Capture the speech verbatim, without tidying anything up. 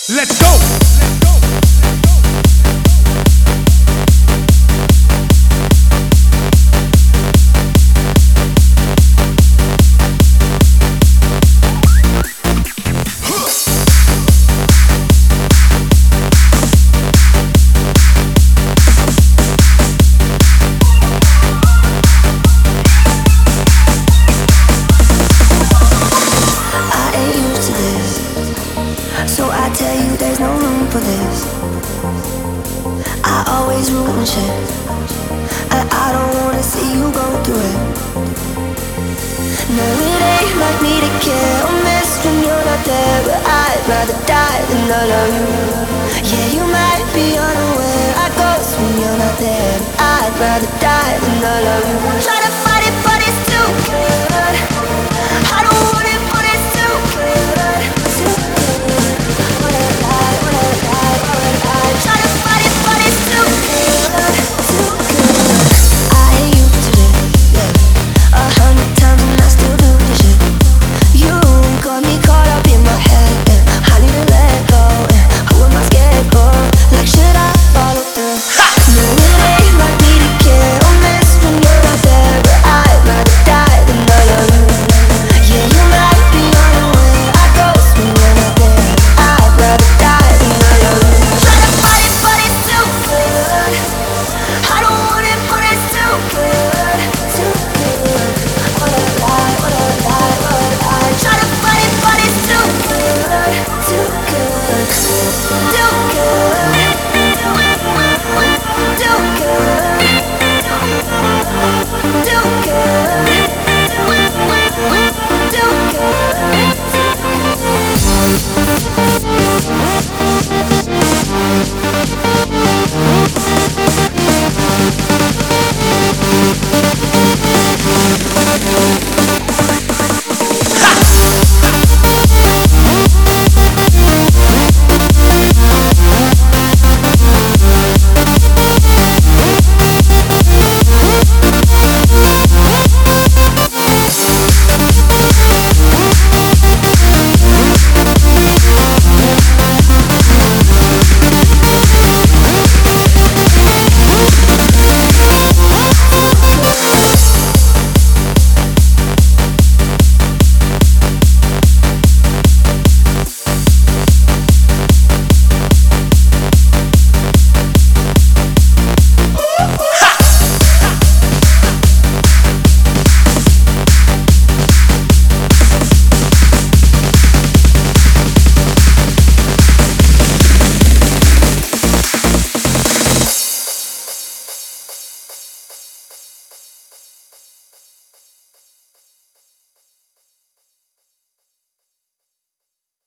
Let's go! So I tell you there's no room for this. I always ruin shit, and I don't wanna see you go through it. No, it ain't like me to care or miss when you're not there, but I'd rather die than not love you. Yeah, you might be unaware I ghost when you're not there, but I'd rather die than not love you. Try to fight it, but it's